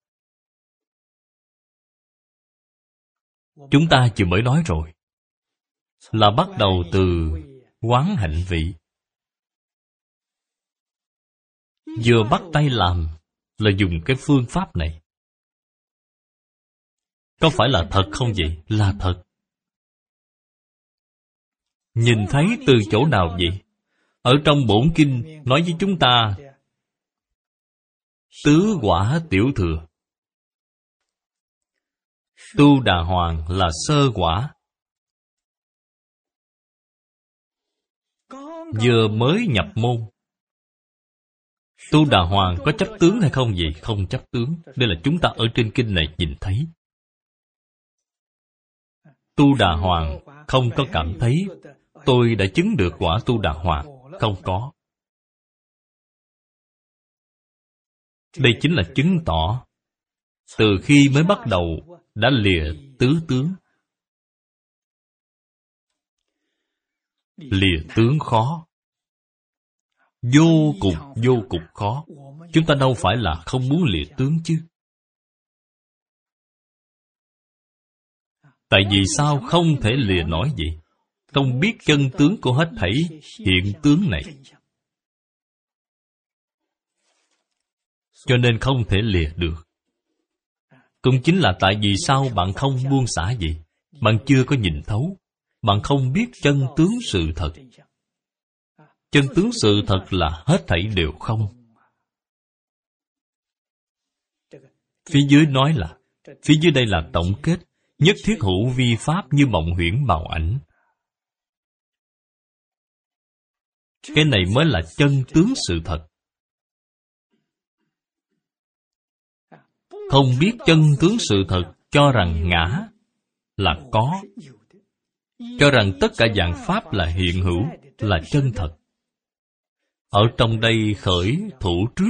Chúng ta vừa mới nói rồi, là bắt đầu từ quán hạnh vị. Vừa bắt tay làm là dùng cái phương pháp này. Có phải là thật không vậy? Là thật. Nhìn thấy từ chỗ nào vậy? Ở trong bổn kinh nói với chúng ta tứ quả tiểu thừa. Tu Đà Hoàng là sơ quả, vừa mới nhập môn, Tu Đà Hoàng có chấp tướng hay không vậy? Không chấp tướng. Đây là chúng ta ở trên kinh này nhìn thấy. Tu Đà Hoàng không có cảm thấy tôi đã chứng được quả Tu Đà Hoàng. Không có. Đây chính là chứng tỏ từ khi mới bắt đầu đã lìa tứ tướng. Lìa tướng khó. Vô cùng khó. Chúng ta đâu phải là không muốn lìa tướng chứ. Tại vì sao không thể lìa nổi vậy? Không biết chân tướng của hết thảy hiện tướng này, cho nên không thể lìa được. Cũng chính là tại vì sao bạn không buông xả vậy? Bạn chưa có nhìn thấu. Bạn không biết chân tướng sự thật. Chân tướng sự thật là hết thảy đều không. Phía dưới nói là, phía dưới đây là tổng kết. Nhất thiết hữu vi pháp như mộng huyễn bào ảnh. Cái này mới là chân tướng sự thật. Không biết chân tướng sự thật, cho rằng ngã là có, cho rằng tất cả dạng pháp là hiện hữu, là chân thật. Ở trong đây khởi thủ trước.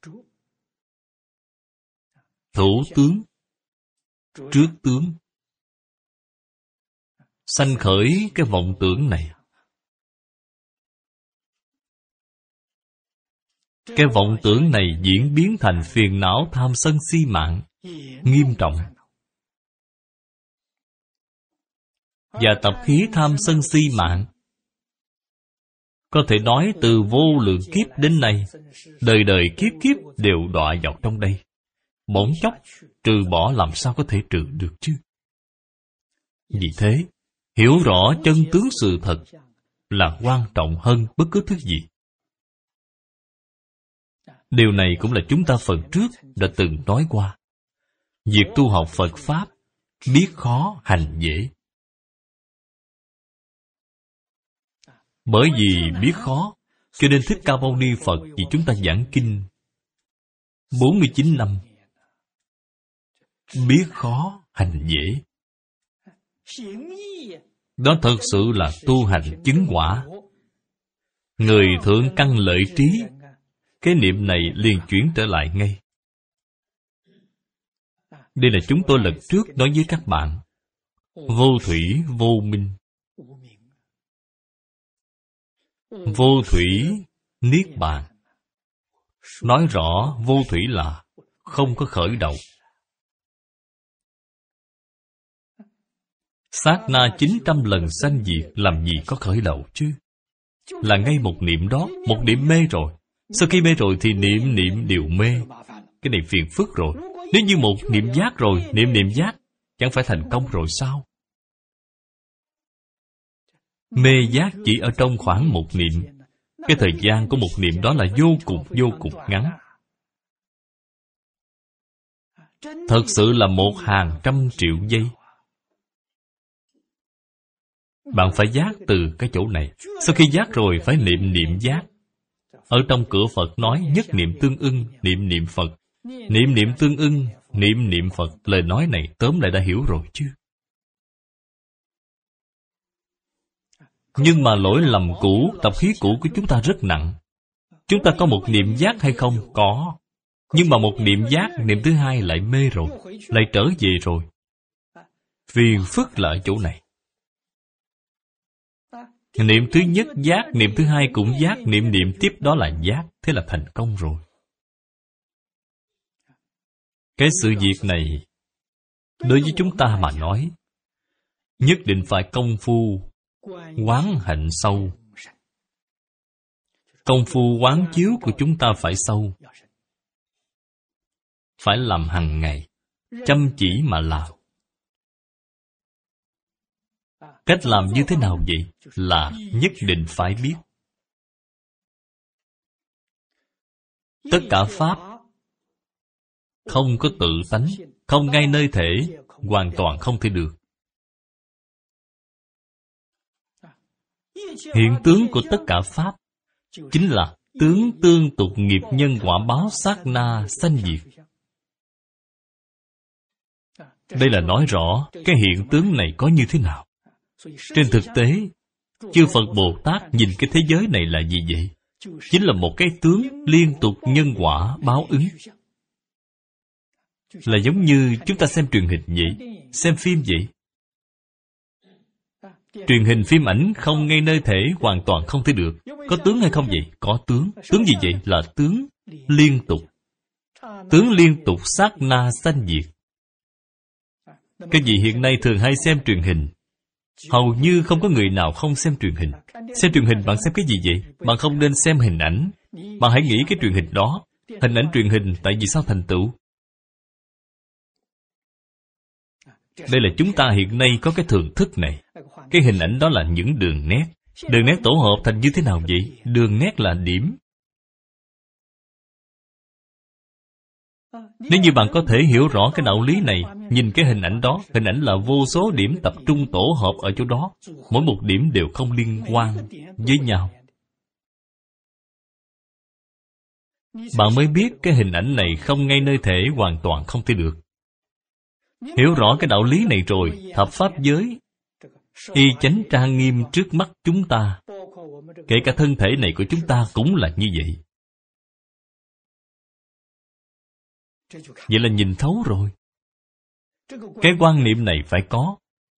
Thủ tướng, trước tướng. Sanh khởi cái vọng tưởng này. Cái vọng tưởng này diễn biến thành phiền não tham sân si mạng, nghiêm trọng. Và tập khí tham sân si mạng, có thể nói từ vô lượng kiếp đến nay, đời đời kiếp kiếp đều đọa vào trong đây. Bỗng chốc trừ bỏ làm sao có thể trừ được chứ? Vì thế, hiểu rõ chân tướng sự thật là quan trọng hơn bất cứ thứ gì. Điều này cũng là chúng ta phần trước đã từng nói qua. Việc tu học Phật Pháp, biết khó hành dễ. Bởi vì biết khó, cho nên Thích Ca Mâu Ni Phật vì chúng ta giảng kinh 49 năm. Biết khó hành dễ. Đó thật sự là tu hành chứng quả. Người thượng căn lợi trí, cái niệm này liền chuyển trở lại ngay. Đây là chúng tôi lần trước nói với các bạn. Vô thủy vô minh. Vô thủy niết bàn. Nói rõ vô thủy là không có khởi đầu. Sát na 900 lần sanh diệt, làm gì có khởi đầu chứ? Là ngay một niệm đó, một niệm mê rồi. Sau khi mê rồi thì niệm đều mê. Cái này phiền phức rồi. Nếu như một niệm giác rồi, niệm giác, chẳng phải thành công rồi sao? Mê giác chỉ ở trong khoảng một niệm. Cái thời gian của một niệm đó là vô cùng ngắn. Thật sự là 100.000 triệu giây. Bạn phải giác từ cái chỗ này. Sau khi giác rồi phải niệm giác. Ở trong cửa Phật nói nhất niệm tương ưng, niệm Phật. Niệm tương ưng, niệm Phật. Lời nói này tóm lại đã hiểu rồi chứ. Nhưng mà lỗi lầm cũ, tập khí cũ của chúng ta rất nặng. Chúng ta có một niệm giác hay không? Có. Nhưng mà một niệm giác, niệm thứ hai lại mê rồi, lại trở về rồi. Phiền phức là ở chỗ này. Niệm thứ nhất giác, niệm thứ hai cũng giác, niệm tiếp đó là giác. Thế là thành công rồi. Cái sự việc này, đối với chúng ta mà nói, nhất định phải công phu quán hạnh sâu. Công phu quán chiếu của chúng ta phải sâu. Phải làm hàng ngày, chăm chỉ mà làm. Cách làm như thế nào vậy? Là nhất định phải biết. Tất cả Pháp không có tự tánh, không ngay nơi thể, hoàn toàn không thể được. Hiện tướng của tất cả Pháp chính là tướng tương tục nghiệp nhân quả báo sát na sanh diệt. Đây là nói rõ cái hiện tướng này có như thế nào. Trên thực tế, chư Phật Bồ Tát nhìn cái thế giới này là gì vậy? Chính là một cái tướng liên tục nhân quả báo ứng. Là giống như chúng ta xem truyền hình vậy, xem phim vậy. Truyền hình phim ảnh không ngay nơi thể hoàn toàn không thể được. Có tướng hay không vậy? Có tướng. Tướng gì vậy? Là tướng liên tục. Tướng liên tục sát na sanh diệt. Cái gì hiện nay thường hay xem truyền hình? Hầu như không có người nào không xem truyền hình. Xem truyền hình bạn xem cái gì vậy? Bạn không nên xem hình ảnh. Bạn hãy nghĩ cái truyền hình đó. Hình ảnh truyền hình tại vì sao thành tựu? Đây là chúng ta hiện nay có cái thường thức này. Cái hình ảnh đó là những đường nét. Đường nét tổ hợp thành như thế nào vậy? Đường nét là điểm. Nếu như bạn có thể hiểu rõ cái đạo lý này, nhìn cái hình ảnh đó, hình ảnh là vô số điểm tập trung tổ hợp ở chỗ đó. Mỗi một điểm đều không liên quan với nhau. Bạn mới biết cái hình ảnh này không ngay nơi thể hoàn toàn không thể được. Hiểu rõ cái đạo lý này rồi, thập pháp giới y chánh trang nghiêm trước mắt chúng ta. Kể cả thân thể này của chúng ta cũng là như vậy. Vậy là nhìn thấu rồi. Cái quan niệm này phải có.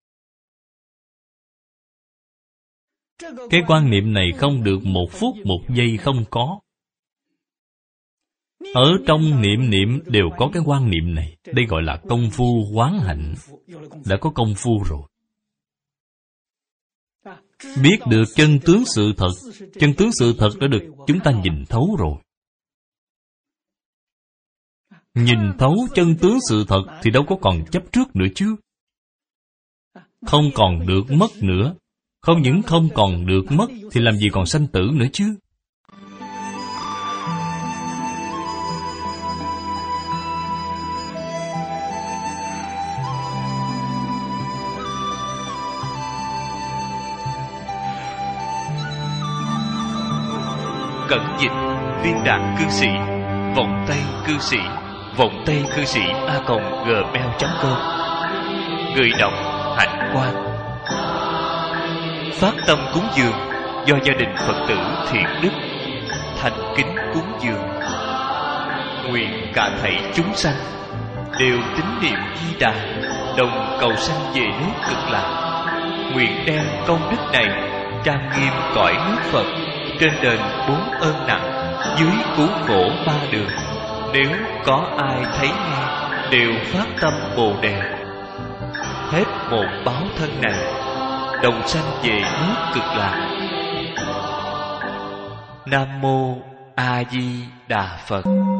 Cái quan niệm này không được một phút một giây không có. Ở trong niệm niệm đều có cái quan niệm này. Đây gọi là công phu quán hạnh. Đã có công phu rồi. Biết được chân tướng sự thật. Chân tướng sự thật đã được chúng ta nhìn thấu rồi. Nhìn thấu chân tướng sự thật thì đâu có còn chấp trước nữa chứ. Không còn được mất nữa. Không những không còn được mất thì làm gì còn sanh tử nữa chứ. Cẩn dịch Viên Đạn Cư Sĩ, Vọng Tây Cư Sĩ, Vọng Tây Cư Sĩ @gmail.com. Người đọc Hạnh Quang. Phát tâm cúng dường do gia đình Phật tử Thiện Đức thành kính cúng dường. Nguyện cả thảy chúng sanh đều tín niệm Di Đà, đồng cầu sanh về nước Cực Lạc. Nguyện đem công đức này trang nghiêm cõi nước Phật, trên đền 4 ơn nặng, dưới cứu khổ 3 đường. Nếu có ai thấy nghe đều phát tâm Bồ Đề, hết một báo thân này đồng sanh về nước Cực Lạc. Nam mô A Di Đà Phật.